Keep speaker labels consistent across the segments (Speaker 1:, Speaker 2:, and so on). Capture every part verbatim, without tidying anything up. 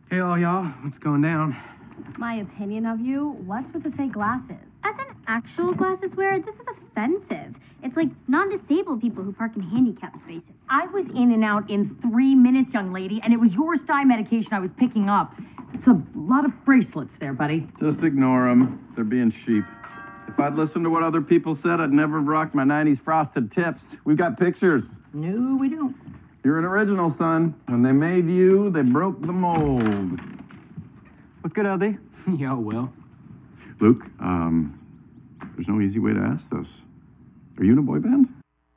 Speaker 1: Hey, all y'all, what's going down?
Speaker 2: My opinion of you, what's with the fake glasses?
Speaker 3: As an actual glasses wearer, this is offensive. It's like non-disabled people who park in handicapped spaces.
Speaker 4: I was in and out in three minutes, young lady, and it was your sty medication I was picking up. It's a lot of bracelets there, buddy.
Speaker 5: Just ignore them. They're being sheep. If I'd listened to what other people said, I'd never have rocked my nineties frosted tips. We've got pictures.
Speaker 4: No, we don't.
Speaker 5: You're an original, son. When they made you, they broke the mold.
Speaker 1: What's good, L D? Yo, Will.
Speaker 5: Luke, um, there's no easy way to ask this. Are you in a boy band?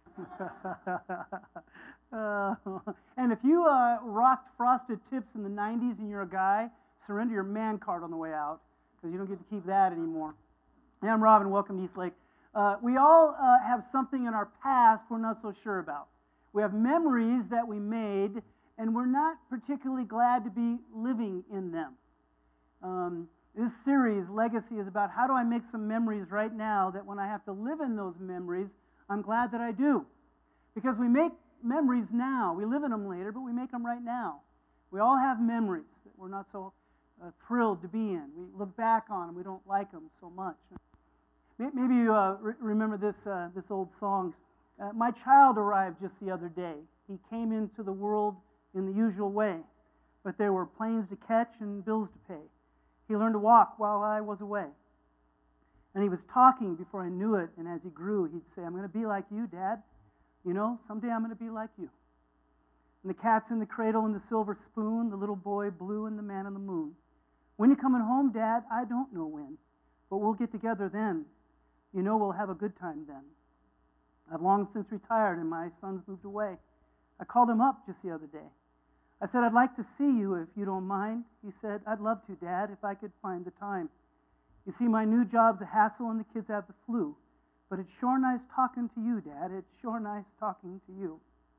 Speaker 6: uh, and if you uh, rocked frosted tips in the nineties and you're a guy, surrender your man card on the way out, because you don't get to keep that anymore. Hey, I'm Robin. Welcome to Eastlake. Uh, we all uh, have something in our past we're not so sure about. We have memories that we made, and we're not particularly glad to be living in them. Um, this series, Legacy, is about how do I make some memories right now that when I have to live in those memories, I'm glad that I do. Because we make memories now. We live in them later, but we make them right now. We all have memories that we're not so uh, thrilled to be in. We look back on them. We don't like them so much. Maybe you uh, re- remember this, uh, this old song. Uh, my child arrived just the other day. He came into the world in the usual way, but there were planes to catch and bills to pay. He learned to walk while I was away. And he was talking before I knew it, and as he grew, he'd say, I'm going to be like you, Dad. You know, someday I'm going to be like you. And the cat's in the cradle and the silver spoon, the little boy blue and the man on the moon. When you coming home, Dad? I don't know when, but we'll get together then. You know we'll have a good time then. I've long since retired and my son's moved away. I called him up just the other day. I said, I'd like to see you if you don't mind. He said, I'd love to, Dad, if I could find the time. You see, my new job's a hassle and the kids have the flu. But it's sure nice talking to you, Dad. It's sure nice talking to you.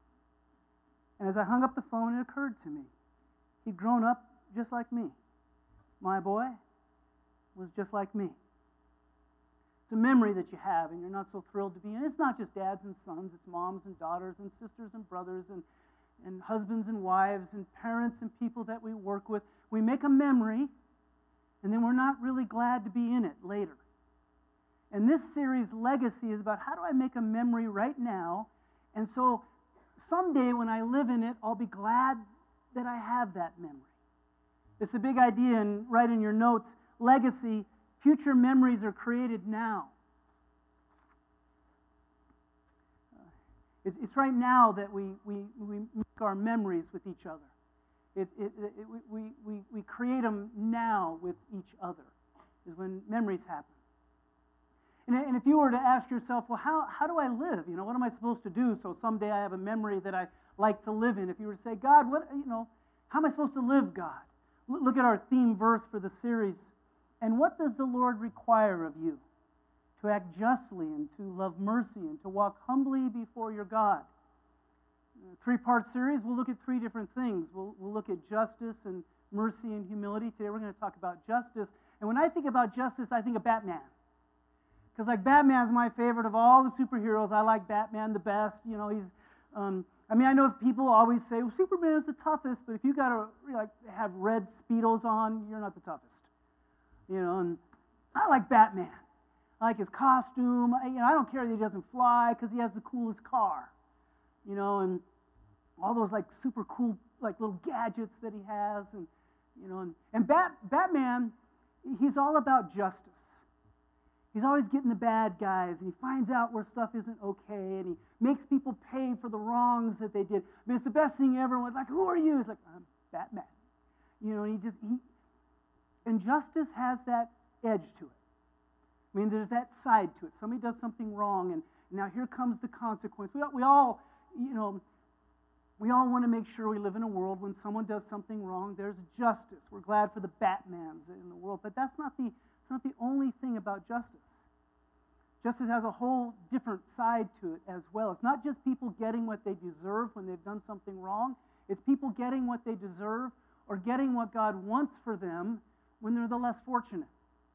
Speaker 6: And as I hung up the phone, it occurred to me. He'd grown up just like me. My boy was just like me. It's a memory that you have and you're not so thrilled to be in. It's not just dads and sons. It's moms and daughters and sisters and brothers and, and husbands and wives and parents and people that we work with. We make a memory and then we're not really glad to be in it later. And this series, Legacy, is about how do I make a memory right now, and so someday when I live in it, I'll be glad that I have that memory. It's a big idea, and write in your notes, legacy, future memories are created now. It's, it's right now that we, we, we make our memories with each other. It, it, it, we, we, we create them now with each other, is when memories happen. And, and if you were to ask yourself, well, how, how do I live? You know, what am I supposed to do so someday I have a memory that I like to live in? If you were to say, God, what, you know, how am I supposed to live, God? Look at our theme verse for the series. And what does the Lord require of you? To act justly and to love mercy and to walk humbly before your God. Three-part series, we'll look at three different things. We'll, we'll look at justice and mercy and humility. Today we're going to talk about justice. And when I think about justice, I think of Batman. Because like Batman's my favorite of all the superheroes. I like Batman the best. You know, he's, um, I mean, I know people always say, well, Superman's the toughest, but if you got to like have red Speedos on, you're not the toughest. You know, and I like Batman. I like his costume. I, you know, I don't care that he doesn't fly because he has the coolest car. You know, and all those like super cool like little gadgets that he has, and you know, and, and Bat, Batman, he's all about justice. He's always getting the bad guys, and he finds out where stuff isn't okay, and he makes people pay for the wrongs that they did. I mean, it's the best thing ever. Everyone's like, who are you? He's like, I'm Batman. You know, and he just, he, and justice has that edge to it. I mean, there's that side to it. Somebody does something wrong, and now here comes the consequence. We all, we all you know, we all want to make sure we live in a world when someone does something wrong, there's justice. We're glad for the Batmans in the world, but that's not the, it's not the only thing about justice. Justice has a whole different side to it as well. It's not just people getting what they deserve when they've done something wrong. It's people getting what they deserve or getting what God wants for them when they're the less fortunate.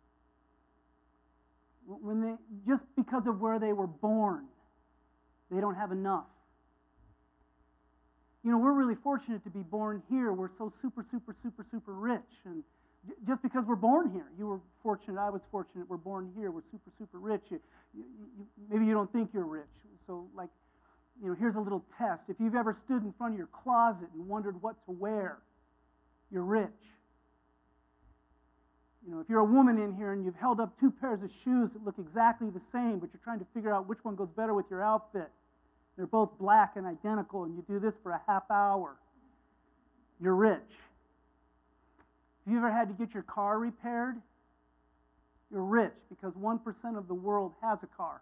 Speaker 6: When they, just because of where they were born, they don't have enough. you know, we're really fortunate to be born here. We're so super, super, super, super rich. And j- just because we're born here, you were fortunate, I was fortunate, we're born here, we're super, super rich. You, you, you, maybe you don't think you're rich. So, like, you know, here's a little test. If you've ever stood in front of your closet and wondered what to wear, you're rich. You know, if you're a woman in here and you've held up two pairs of shoes that look exactly the same, but you're trying to figure out which one goes better with your outfit, they're both black and identical, and you do this for a half hour, you're rich. If you've ever had to get your car repaired, you're rich because one percent of the world has a car.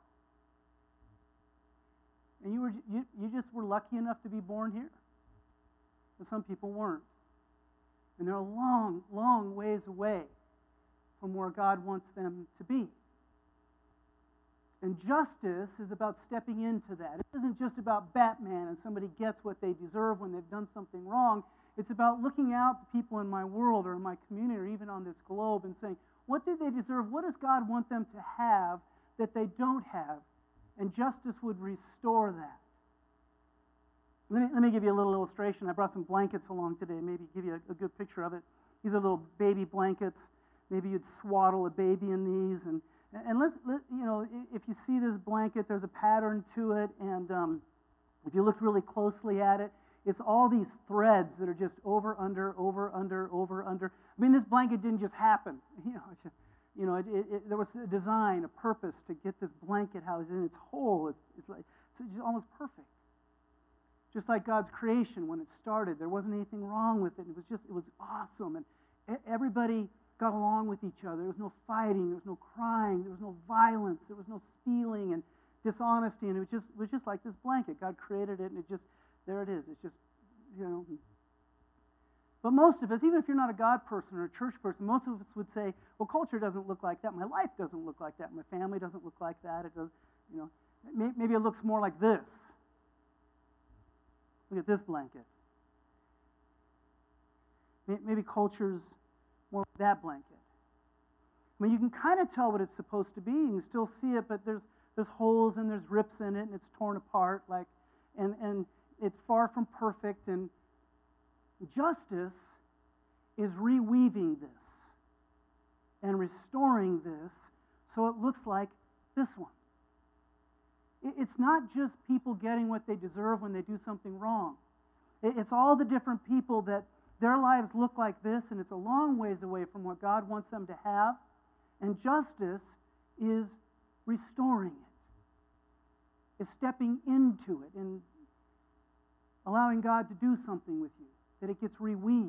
Speaker 6: And you, were, you, you just were lucky enough to be born here. But some people weren't. And they're a long, long ways away from where God wants them to be. And justice is about stepping into that. It isn't just about Batman and somebody gets what they deserve when they've done something wrong. It's about looking out the people in my world or in my community or even on this globe and saying, what do they deserve? What does God want them to have that they don't have? And justice would restore that. Let me, let me give you a little illustration. I brought some blankets along today, maybe give you a, a good picture of it. These are little baby blankets. Maybe you'd swaddle a baby in these. And, and let's, let, you know, if you see this blanket, there's a pattern to it. And um, if you look really closely at it, it's all these threads that are just over, under, over, under, over, under. I mean, this blanket didn't just happen. You know, it's just, you know, it, it, it, there was a design, a purpose to get this blanket housed in its whole. It's, it's like it's just almost perfect. Just like God's creation when it started, there wasn't anything wrong with it. It was just, it was awesome, and everybody got along with each other. There was no fighting, there was no crying, there was no violence, there was no stealing and dishonesty, and it was just, it was just like this blanket. God created it, and it just, there it is. It's just, you know. But most of us, even if you're not a God person or a church person, most of us would say, well, culture doesn't look like that. My life doesn't look like that. My family doesn't look like that. It does, you know, maybe it looks more like this. Look at this blanket. Maybe culture's more like that blanket. I mean, you can kind of tell what it's supposed to be. You can still see it, but there's there's holes and there's rips in it, and it's torn apart, like, and and it's far from perfect. And justice is reweaving this and restoring this so it looks like this one. It's not just people getting what they deserve when they do something wrong. It's all the different people that their lives look like this, and it's a long ways away from what God wants them to have. And justice is restoring it, is stepping into it and allowing God to do something with you, that it gets reweaved.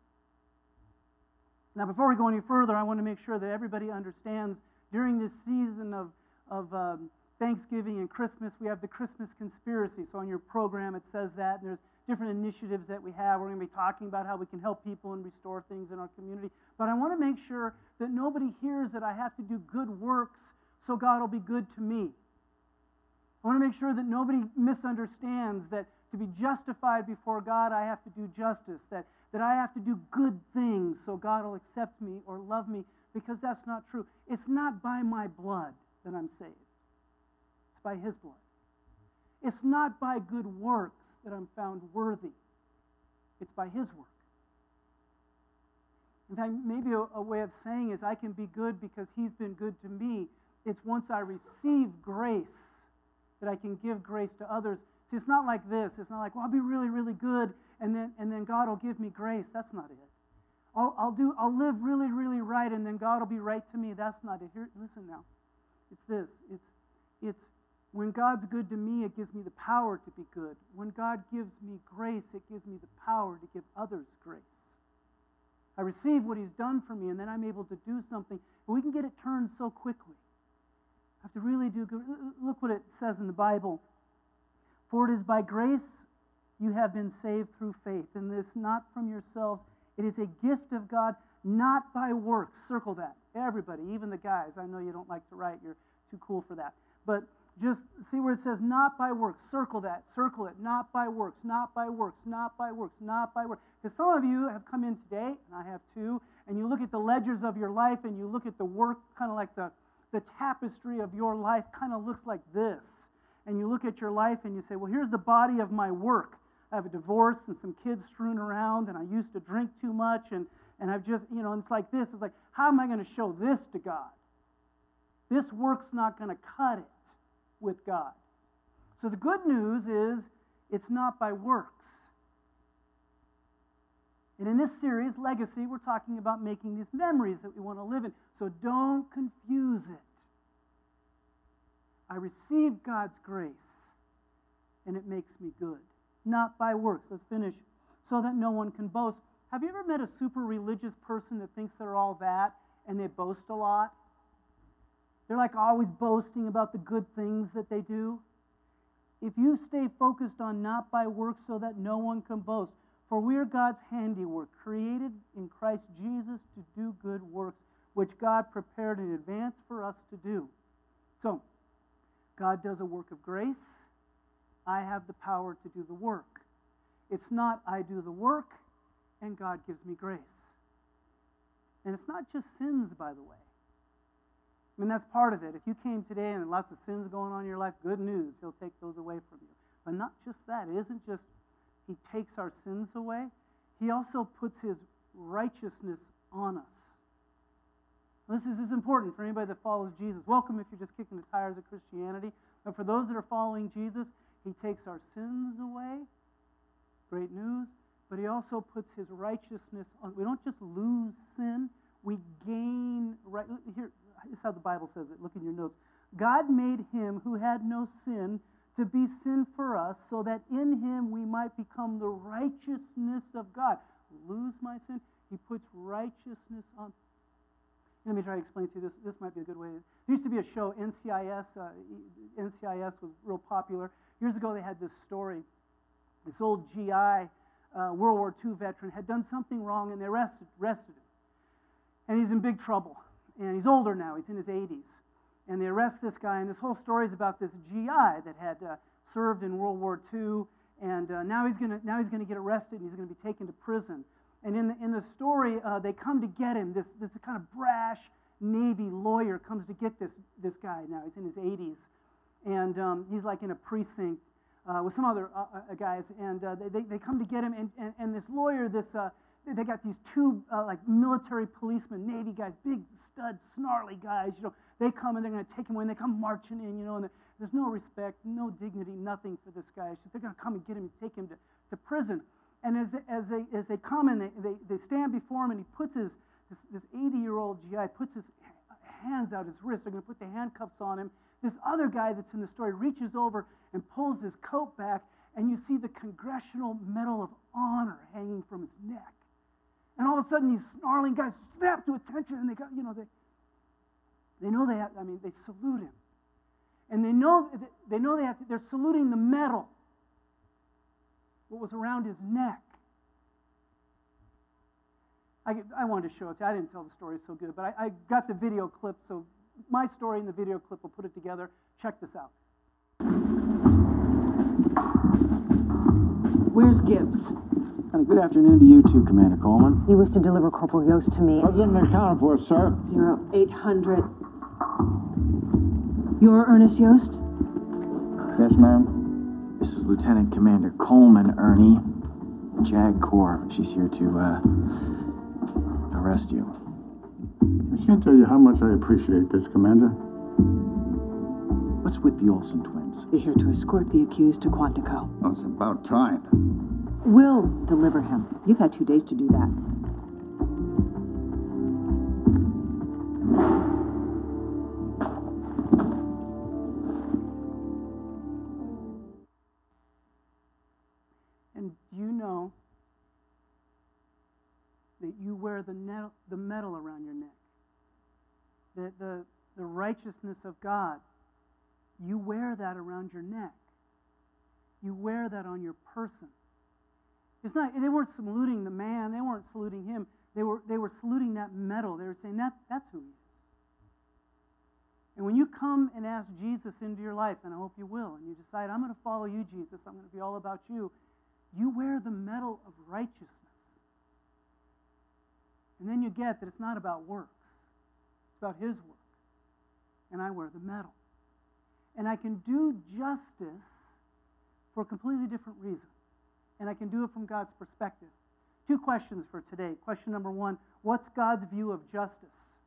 Speaker 6: Now, before we go any further, I want to make sure that everybody understands during this season of, of um, Thanksgiving and Christmas, we have the Christmas conspiracy. So on your program, it says that. And there's different initiatives that we have. We're going to be talking about how we can help people and restore things in our community. But I want to make sure that nobody hears that I have to do good works so God will be good to me. I want to make sure that nobody misunderstands that to be justified before God, I have to do justice, that, that I have to do good things so God will accept me or love me, because that's not true. It's not by my blood that I'm saved. It's by His blood. It's not by good works that I'm found worthy. It's by His work. In fact, maybe a, a way of saying is I can be good because He's been good to me. It's once I receive grace that I can give grace to others. See, it's not like this. It's not like, well, I'll be really, really good, and then and then God will give me grace. That's not it. I'll, I'll do. I'll live really, really right, and then God will be right to me. That's not it. Here, listen now. It's this. It's it's when God's good to me, it gives me the power to be good. When God gives me grace, it gives me the power to give others grace. I receive what He's done for me, and then I'm able to do something. But we can get it turned so quickly. I have to really do good. Look what it says in the Bible. For it is by grace you have been saved through faith, and this not from yourselves. It is a gift of God, not by works. Circle that. Everybody, even the guys. I know you don't like to write. You're too cool for that. But just see where it says not by works. Circle that. Circle it. Not by works. Not by works. Not by works. Not by works. Because some of you have come in today, and I have too, and you look at the ledgers of your life, and you look at the work, kind of like the, the tapestry of your life kind of looks like this. And you look at your life, and you say, well, here's the body of my work. I have a divorce and some kids strewn around, and I used to drink too much, and, and I've just, you know, and it's like this. It's like, how am I going to show this to God? This work's not going to cut it with God. So the good news is it's not by works. And in this series, Legacy, we're talking about making these memories that we want to live in. So don't confuse it. I receive God's grace, and it makes me good. Not by works. Let's finish. So that no one can boast. Have you ever met a super religious person that thinks they're all that, and they boast a lot? They're like always boasting about the good things that they do. If you stay focused on not by works so that no one can boast, for we are God's handiwork, created in Christ Jesus to do good works, which God prepared in advance for us to do. So, God does a work of grace. I have the power to do the work. It's not I do the work and God gives me grace. And it's not just sins, by the way. I mean, that's part of it. If you came today and lots of sins going on in your life, good news. He'll take those away from you. But not just that. It isn't just he takes our sins away. He also puts his righteousness on us. This is, this is important for anybody that follows Jesus. Welcome if you're just kicking the tires of Christianity. But for those that are following Jesus, he takes our sins away. Great news. But he also puts his righteousness on. We don't just lose sin. We gain right. Here, this is how the Bible says it. Look in your notes. God made him who had no sin to be sin for us, so that in him we might become the righteousness of God. Lose my sin. He puts righteousness on. Let me try to explain to you this. This might be a good way. There used to be a show, N C I S. Uh, N C I S was real popular. Years ago, they had this story. This old G I, uh, World War Two veteran, had done something wrong, and they arrested, arrested him. And he's in big trouble. And he's older now. He's in his eighties. And they arrest this guy, and this whole story is about this G I that had uh, served in World War Two, and uh, now he's gonna now he's gonna get arrested, and he's gonna be taken to prison. And in the in the story, uh, they come to get him. This this kind of brash Navy lawyer comes to get this this guy. Now he's in his eighties, and um, he's like in a precinct uh, with some other uh, uh, guys, and uh, they they come to get him. And and, and this lawyer, this uh, they got these two uh, like military policemen, Navy guys, big stud, snarly guys. You know, they come and they're going to take him away. And they come marching in, you know, and there's no respect, no dignity, nothing for this guy. It's just they're going to come and get him and take him to, to prison. And as they, as they as they come and they, they, they stand before him, and he puts his this, this eighty-year-old G I puts his hands out his wrists. They're going to put the handcuffs on him. This other guy that's in the story reaches over and pulls his coat back, and you see the Congressional Medal of Honor hanging from his neck. And all of a sudden, these snarling guys snap to attention, and they got, you know, they they know they have, I mean, they salute him. And they know they know they have to, they're saluting the medal, what was around his neck. I, I wanted to show it to you. I didn't tell the story so good, but I, I got the video clip, so my story and the video clip will put it together. Check this out.
Speaker 7: Where's Gibbs?
Speaker 8: And a good afternoon to you too, Commander Coleman.
Speaker 7: He was to deliver Corporal Yost to me.
Speaker 8: Wasn't accounted for, sir.
Speaker 7: Zero eight hundred. You're Ernest Yost?
Speaker 8: Yes, ma'am.
Speaker 9: This is Lieutenant Commander Coleman, Ernie. JAG Corps. She's here to, uh, arrest you.
Speaker 8: I can't tell you how much I appreciate this, Commander.
Speaker 9: What's with the Olsen twins?
Speaker 7: They're here to escort the accused to Quantico.
Speaker 8: Well, it's about time.
Speaker 7: We'll deliver him. You've had two days to do that.
Speaker 6: And do you know that you wear the, ne- the medal around your neck? That the, the righteousness of God, you wear that around your neck. You wear that on your person. It's not, they weren't saluting the man, they weren't saluting him. They were, they were saluting that medal. They were saying, that, that's who he is. And when you come and ask Jesus into your life, and I hope you will, and you decide, I'm going to follow you, Jesus, I'm going to be all about you, you wear the medal of righteousness. And then you get that it's not about works. It's about his work. And I wear the medal. And I can do justice for a completely different reason. and I can do it from God's perspective. Two questions for today. Question number one, what's God's view of justice?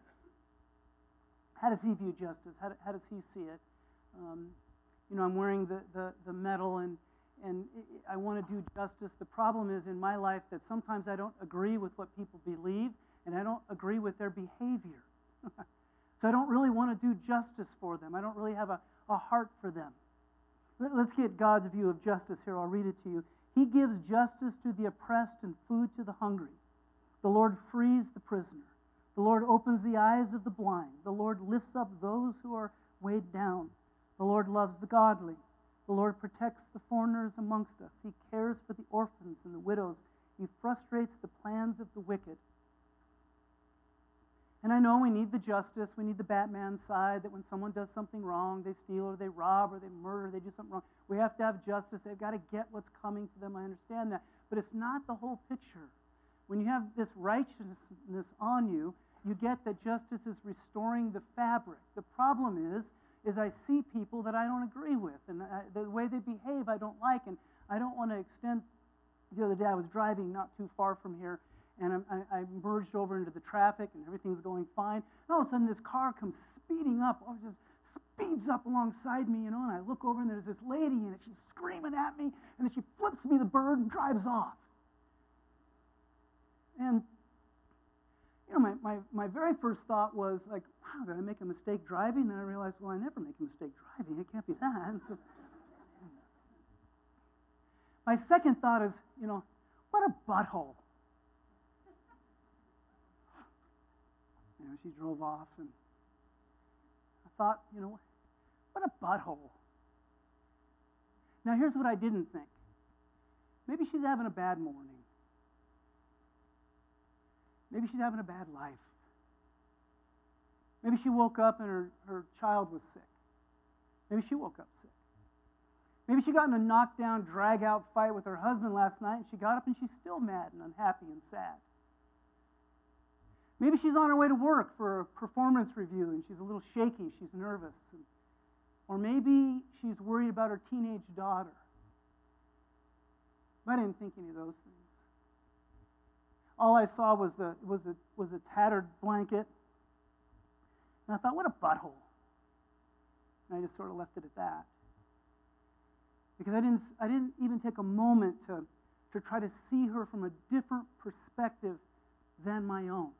Speaker 6: How does he view justice? How, how does he see it? Um, you know, I'm wearing the, the, the medal, and, and I want to do justice. The problem is in my life that sometimes I don't agree with what people believe, and I don't agree with their behavior. So I don't really want to do justice for them. I don't really have a, a heart for them. Let's get God's view of justice here. I'll read it to you. He gives justice to the oppressed and food to the hungry. The Lord frees the prisoner. The Lord opens the eyes of the blind. The Lord lifts up those who are weighed down. The Lord loves the godly. The Lord protects the foreigners amongst us. He cares for the orphans and the widows. He frustrates the plans of the wicked. And I know we need the justice. We need the Batman side, that when someone does something wrong, they steal or they rob or they murder, they do something wrong. We have to have justice. They've got to get what's coming to them. I understand that. But it's not the whole picture. When you have this righteousness on you, you get that justice is restoring the fabric. The problem is, is I see people that I don't agree with, and I, the way they behave I don't like, and I don't want to extend. The other day I was driving not too far from here, and I, I, I merged over into the traffic, and everything's going fine. And all of a sudden, this car comes speeding up, or just speeds up alongside me, you know, and I look over, and there's this lady in it. She's screaming at me, and then she flips me the bird and drives off. And, you know, my, my, my very first thought was, like, wow, did I make a mistake driving? Then I realized, well, I never make a mistake driving. It can't be that. And so, my second thought is, you know, what a butthole. You know, she drove off, and I thought, you know, what a butthole. Now, here's what I didn't think. Maybe she's having a bad morning. Maybe she's having a bad life. Maybe she woke up and her, her child was sick. Maybe she woke up sick. Maybe she got in a knockdown, drag-out fight with her husband last night, and she got up and she's still mad and unhappy and sad. Maybe she's on her way to work for a performance review and she's a little shaky, she's nervous. And, or maybe she's worried about her teenage daughter. But I didn't think any of those things. All I saw was the was the was a tattered blanket. And I thought, what a butthole. And I just sort of left it at that. Because I didn't I didn't even take a moment to, to try to see her from a different perspective than my own.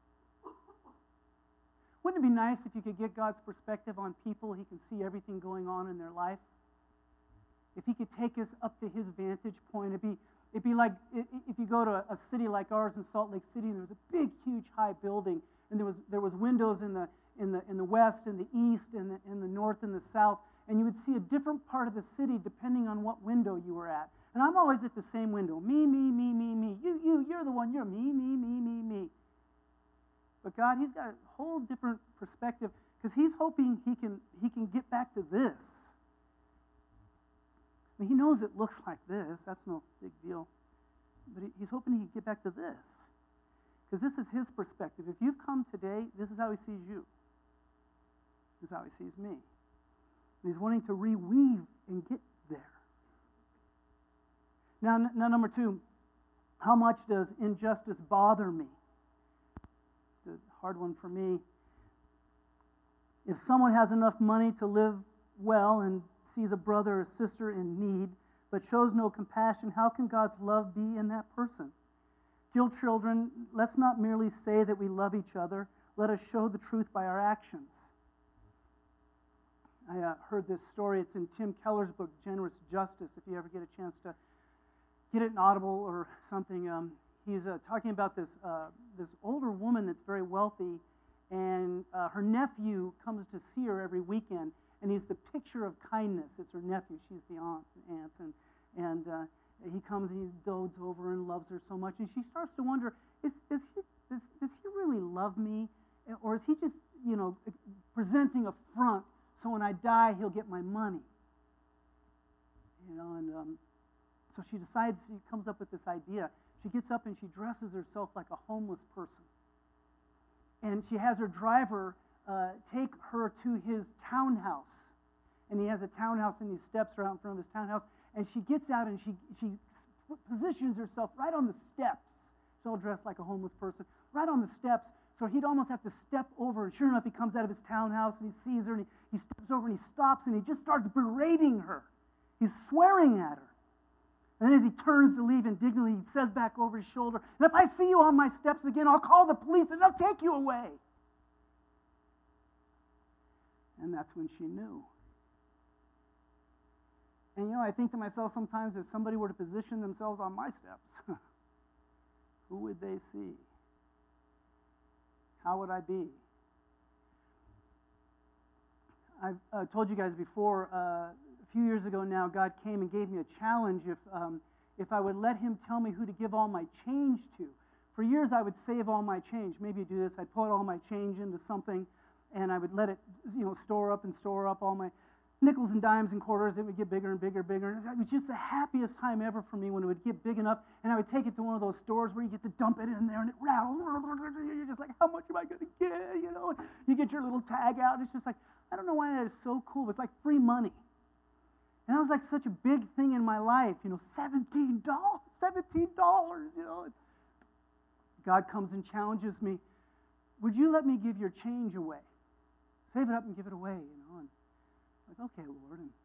Speaker 6: Wouldn't it be nice if you could get God's perspective on people? He can see everything going on in their life. If he could take us up to his vantage point, it'd be It'd be like if you go to a city like ours in Salt Lake City, and there was a big, huge, high building, and there was there was windows in the in the in the west, in the east, in the in the north, and the south, and you would see a different part of the city depending on what window you were at. And I'm always at the same window. Me, me, me, me, me. You, you, you're the one. You're me, me, me, me, me. But God, he's got a whole different perspective because he's hoping he can he can get back to this. I mean, he knows it looks like this. That's no big deal. But he, he's hoping he can get back to this. Because this is his perspective. If you've come today, this is how he sees you. This is how he sees me. And he's wanting to reweave and get there. Now, n- now number two, how much does injustice bother me? It's a hard one for me. If someone has enough money to live well and sees a brother or sister in need, but shows no compassion, how can God's love be in that person? Dear children, let's not merely say that we love each other. Let us show the truth by our actions. I uh, heard this story. It's in Tim Keller's book, Generous Justice, if you ever get a chance to get it in Audible or something. Um, he's uh, talking about this, uh, this older woman that's very wealthy, and uh, her nephew comes to see her every weekend. And he's the picture of kindness. It's her nephew. She's the aunt, aunt and, and uh, he comes and he dotes over and loves her so much. And she starts to wonder, is, is he, does, does he really love me? Or is he just, you know, presenting a front so when I die, he'll get my money? You know, and um, so she decides, she comes up with this idea. She gets up and she dresses herself like a homeless person. And she has her driver Uh, take her to his townhouse. And he has a townhouse, and he steps around in front of his townhouse, and she gets out and she, she positions herself right on the steps. She's all dressed like a homeless person, right on the steps. So he'd almost have to step over. And sure enough, he comes out of his townhouse and he sees her and he, he steps over and he stops and he just starts berating her. He's swearing at her. And then as he turns to leave indignantly, he says back over his shoulder, and if I see you on my steps again, I'll call the police and they'll take you away. And that's when she knew. And you know, I think to myself sometimes, if somebody were to position themselves on my steps, who would they see? How would I be? I've uh, told you guys before, uh, a few years ago now, God came and gave me a challenge if, um, if I would let him tell me who to give all my change to. For years, I would save all my change. Maybe you do this. I'd put all my change into something, and I would let it, you know, store up and store up all my nickels and dimes and quarters. It would get bigger and bigger and bigger. It was just the happiest time ever for me when it would get big enough, and I would take it to one of those stores where you get to dump it in there, and it rattles. You're just like, how much am I going to get? You know, you get your little tag out. It's just like, I don't know why that is so cool. It's like free money. And that was like such a big thing in my life, you know, seventeen dollars, seventeen dollars, you know. God comes and challenges me, would you let me give your change away? Save it up and give it away, you know. And I'm like, okay, Lord. And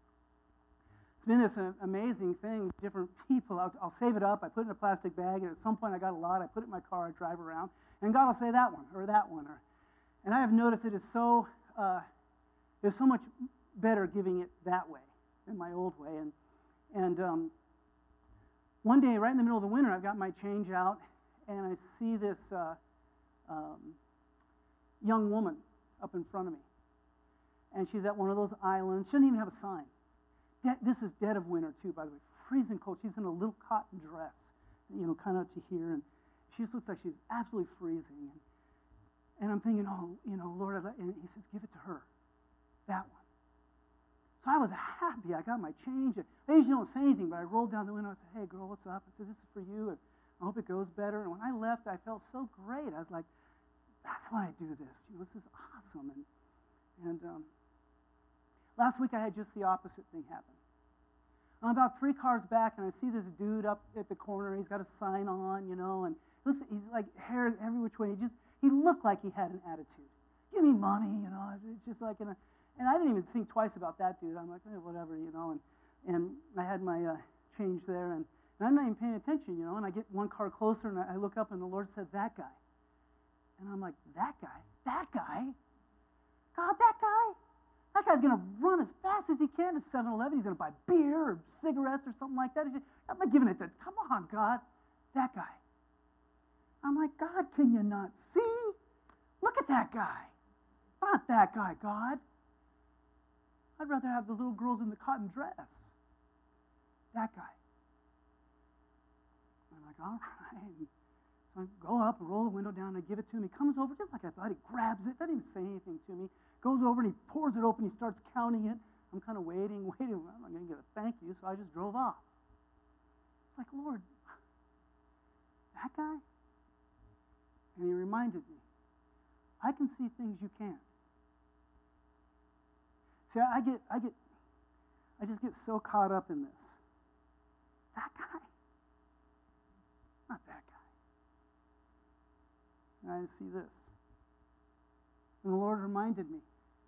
Speaker 6: it's been this uh, amazing thing, different people. I'll, I'll save it up, I put it in a plastic bag, and at some point I got a lot, I put it in my car, I drive around, and God will say that one, or that one. Or, and I have noticed it is so, uh, it's so much better giving it that way in my old way. And and um, one day, right in the middle of the winter, I've got my change out, and I see this uh, um, young woman up in front of me. And she's at one of those islands. She doesn't even have a sign. De- this is dead of winter, too, by the way. Freezing cold. She's in a little cotton dress, you know, kind of to here. And she just looks like she's absolutely freezing. And, and I'm thinking, oh, you know, Lord, I'd let, and he says, give it to her, that one. So I was happy. I got my change. I usually don't say anything, but I rolled down the window and I said, hey, girl, what's up? I said, this is for you, and I hope it goes better. And when I left, I felt so great. I was like, that's why I do this. You know, this is awesome. And, and um, last week, I had just the opposite thing happen. I'm about three cars back, and I see this dude up at the corner. He's got a sign on, you know, and looks, he's like hair every which way. He just, he looked like he had an attitude. Give me money, you know. It's just like in a, and I didn't even think twice about that dude. I'm like, eh, whatever, you know. And and I had my uh, change there, and, and I'm not even paying attention, you know. And I get one car closer, and I, I look up, and the Lord said, that guy. And I'm like, that guy? That guy? God, that guy? That guy's going to run as fast as he can to seven eleven. He's going to buy beer or cigarettes or something like that. He's just, I'm not giving it to, come on, God. That guy. I'm like, God, can you not see? Look at that guy. Not that guy, God. I'd rather have the little girls in the cotton dress. That guy. I'm like, all right. So I go up and roll the window down, and I give it to him. He comes over just like I thought. He grabs it, doesn't even say anything to me. Goes over and he pours it open. He starts counting it. I'm kind of waiting, waiting. I'm not going to get a thank you, so I just drove off. It's like, Lord, that guy? And he reminded me, I can see things you can't. See, I get, I get, I just get so caught up in this. That guy? Not that guy. And I see this. And the Lord reminded me,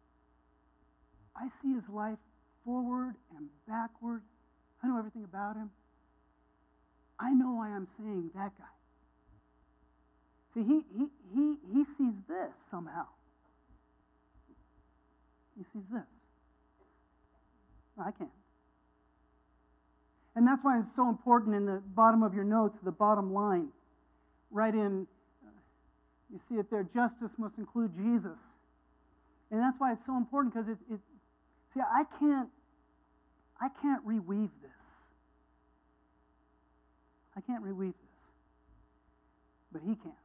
Speaker 6: I see his life forward and backward. I know everything about him. I know why I'm saying that guy. See, he, he, he, he sees this somehow. He sees this. I can't. And that's why it's so important in the bottom of your notes, the bottom line. Write in, uh, you see it there, justice must include Jesus. And that's why it's so important, because it's, it, see, I can't, I can't reweave this. I can't reweave this. But he can.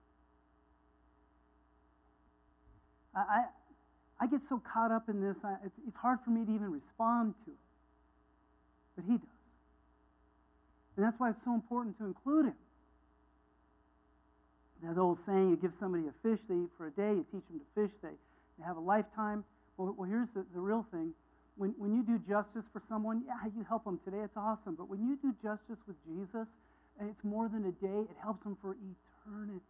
Speaker 6: I, I, I get so caught up in this, I, it's, it's hard for me to even respond to it. But he does. And that's why it's so important to include him. There's an old saying, you give somebody a fish, they eat for a day, you teach them to fish, they, they have a lifetime. Well, well here's the, the real thing. When, when you do justice for someone, yeah, you help them today, it's awesome. But when you do justice with Jesus, it's more than a day, it helps them for eternity.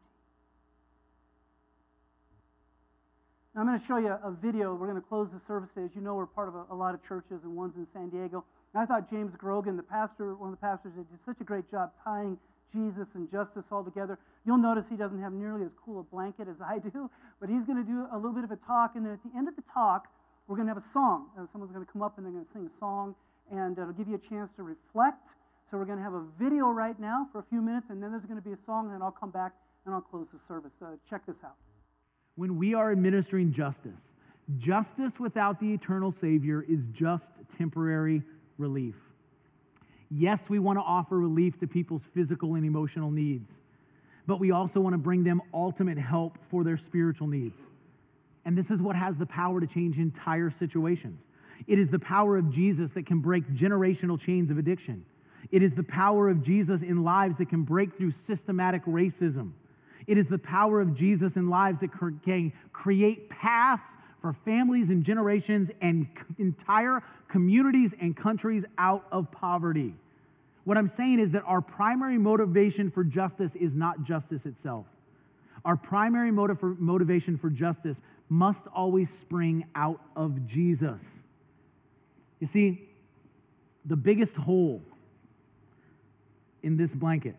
Speaker 6: Now, I'm going to show you a video. We're going to close the service today. As you know, we're part of a, a lot of churches, and one's in San Diego. And I thought James Grogan, the pastor, one of the pastors, did such a great job tying Jesus and justice all together. You'll notice he doesn't have nearly as cool a blanket as I do, but he's going to do a little bit of a talk, and then at the end of the talk, we're going to have a song. Uh, someone's going to come up and they're going to sing a song, and it'll give you a chance to reflect. So we're going to have a video right now for a few minutes, and then there's going to be a song, and then I'll come back and I'll close the service. Uh, check this out.
Speaker 10: When we are administering justice, justice without the eternal Savior is just temporary relief. Yes, we want to offer relief to people's physical and emotional needs, but we also want to bring them ultimate help for their spiritual needs. And this is what has the power to change entire situations. It is the power of Jesus that can break generational chains of addiction. It is the power of Jesus in lives that can break through systematic racism. It is the power of Jesus in lives that can create paths for families and generations and entire communities and countries out of poverty. What I'm saying is that our primary motivation for justice is not justice itself. Our primary motive for, motivation for justice must always spring out of Jesus. You see, the biggest hole in this blanket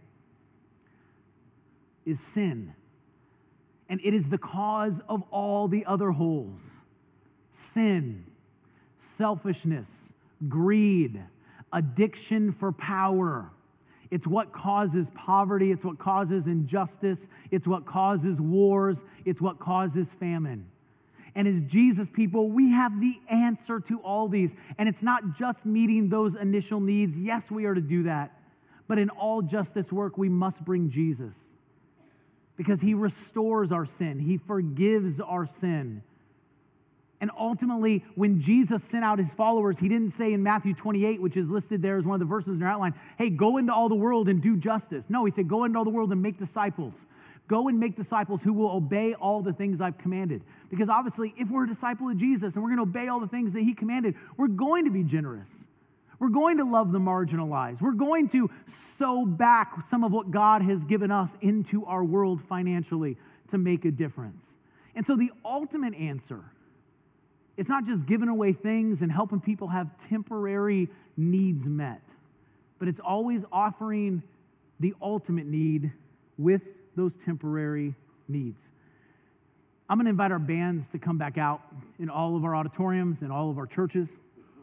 Speaker 10: is sin. And it is the cause of all the other holes. Sin, selfishness, greed, addiction for power. It's what causes poverty. It's what causes injustice. It's what causes wars. It's what causes famine. And as Jesus people, we have the answer to all these. And it's not just meeting those initial needs. Yes, we are to do that. But in all justice work, we must bring Jesus. Because he restores our sin. He forgives our sin. And ultimately, when Jesus sent out his followers, he didn't say in Matthew twenty-eight, which is listed there as one of the verses in our outline, hey, go into all the world and do justice. No, he said, go into all the world and make disciples. Go and make disciples who will obey all the things I've commanded. Because obviously, if we're a disciple of Jesus and we're going to obey all the things that he commanded, we're going to be generous. We're going to love the marginalized. We're going to sow back some of what God has given us into our world financially to make a difference. And so the ultimate answer, it's not just giving away things and helping people have temporary needs met, but it's always offering the ultimate need with those temporary needs. I'm going to invite our bands to come back out in all of our auditoriums and all of our churches.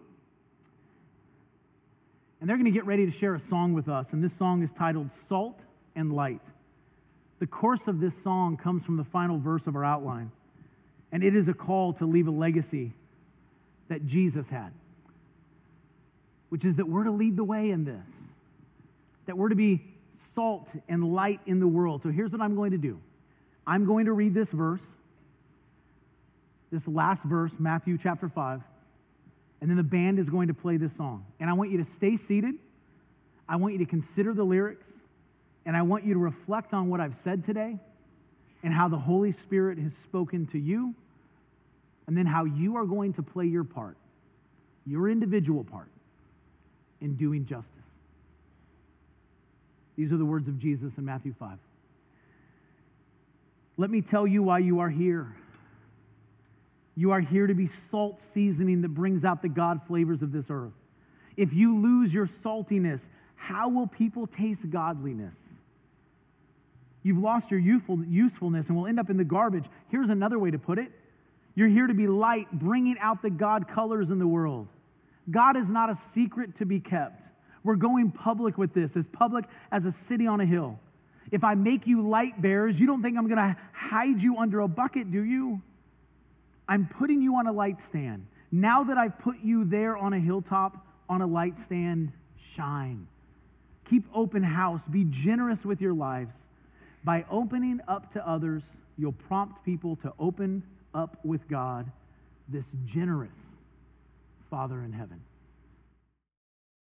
Speaker 10: And they're going to get ready to share a song with us, and this song is titled Salt and Light. The chorus of this song comes from the final verse of our outline, and it is a call to leave a legacy that Jesus had, which is that we're to lead the way in this, that we're to be salt and light in the world. So here's what I'm going to do. I'm going to read this verse, this last verse, Matthew chapter five, and then the band is going to play this song. And I want you to stay seated. I want you to consider the lyrics. And I want you to reflect on what I've said today and how the Holy Spirit has spoken to you. And then how you are going to play your part, your individual part, in doing justice. These are the words of Jesus in Matthew five. Let me tell you why you are here. You are here to be salt seasoning that brings out the God flavors of this earth. If you lose your saltiness, how will people taste godliness? You've lost your youthful, usefulness and will end up in the garbage. Here's another way to put it. You're here to be light, bringing out the God colors in the world. God is not a secret to be kept. We're going public with this, as public as a city on a hill. If I make you light bearers, you don't think I'm going to hide you under a bucket, do you? I'm putting you on a light stand. Now that I've put you there on a hilltop, on a light stand, shine. Keep open house. Be generous with your lives. By opening up to others, you'll prompt people to open up with God, this generous Father in heaven.